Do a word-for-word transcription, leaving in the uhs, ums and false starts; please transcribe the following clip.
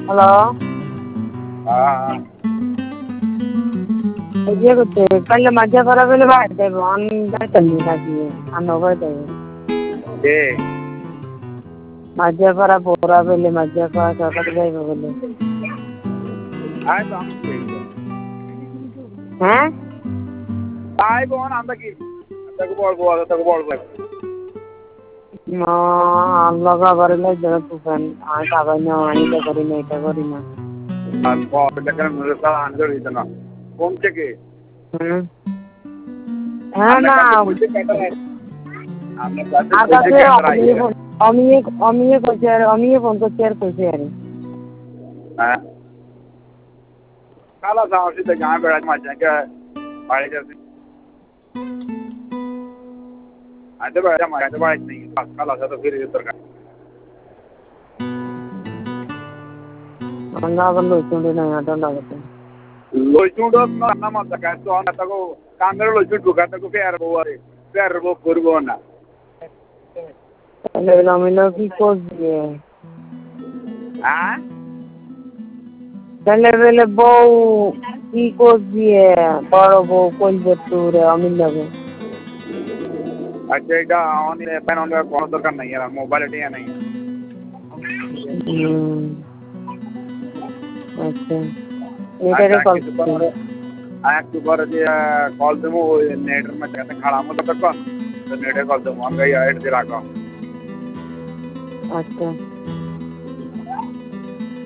Hello. হ্যাঁ ये कुछ पहले मजा करा पहले बात है वन चलनी लगी है अनोवर दे কে मजा करा पूरा पहले मजा करा सकत गए पहले আয় তো আমি কি हैं আয় বোন আমরা কি তাকে বলবো আর তাকে বলবো ना अल्लाह का बरले जरा तूफान आ का ना आनी तो करी नहीं तो करी ना আর বড় দেখেন নুরুল্লাহ আনজর হইতো না কোন থেকে हैं है ना আমরা কাছে आका কইতে से ক্যামেরা আইছে अमीए अमीए को शेयर अमीए फोन को शेयर को शेयर হ্যাঁ কালা সাহসী তো গাঁ বেড়াতে মাঝে কে বাড়ি যাচ্ছে আইতে বেড়াতে মাঝে বাড়ি নেই কালা সাথে ফিরে যেতে দরকার अल्लाह का लो चुंडे नहीं आता लगता লইচুঁড়ো না মত কাজ তো না তাকো কামের লইচুঁড় ঢুকা তাকো ফের বউরে ফের বউ করবো না पहले अमीलो की कोस दिए হ্যাঁ पहले पहले बऊ की कोस दिए बड़ो बऊ कोल बतूरे अमीलो को अच्छा এটা অন পেন অন কোনো দরকার নাই আর মোবাইল এটা নাই अच्छा এটা রে কল একটু পরে যে কল দেবো ওই নেটের মধ্যে খাড়া মতো তখন তো নেটে কল দেবো আমি এড দিয়ে রাখো अच्छा